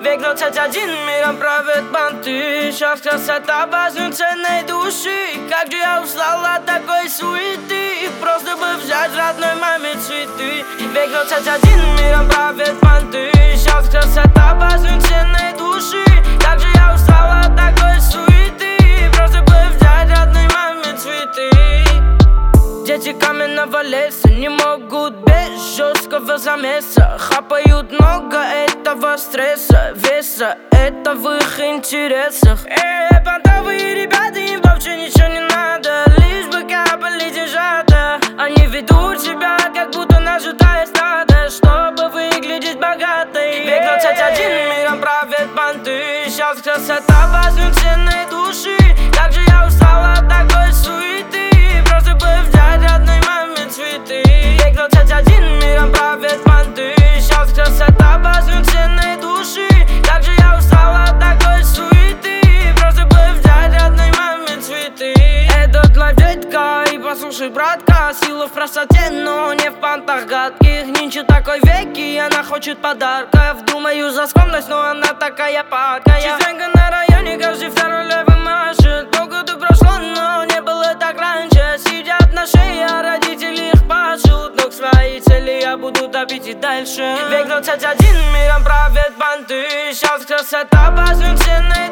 Век 21, миром правят банты. Сейчас красота важнее ценной души. Как же я устал от такой суеты. Просто бы взять родной маме цветы. Век 21, миром правят банты. Сейчас красота важнее ценной души. Как же я устал от такой суеты. Просто бы взять родной маме цветы. Дети каменного леса не могут без жесткого замеса. Хапают много этого стресса, веса, это в их интересах. Понтовые ребята, им вообще ничего не надо, лишь бы капали деньжата. Они ведут себя, как будто нажитое стадо, чтобы выглядеть богатой. Век 21, миром правят банты. Сейчас красота важнее ценной души. Как же я устал от такой суеты. Просто бы взять родной маме цветы. Век 21, миром правят банты. Сейчас красота важнее ценной души. Как же я устал от такой суеты. Просто бы взять родной маме цветы. Этот лайф детка, и послушай, братка, сила в простоте, но не в пантах гадких. Нинче такой век, и она хочет подарков. Думаю за скромность, но она такая падкая. Частенько на районе каждый второй левый машет. Полгода прошло, но не было так раньше. Сидят на шее, а родители их пашут. Но к своей цели я буду топить и дальше. Век 21, миром правят банты. Сейчас красота важнее ценной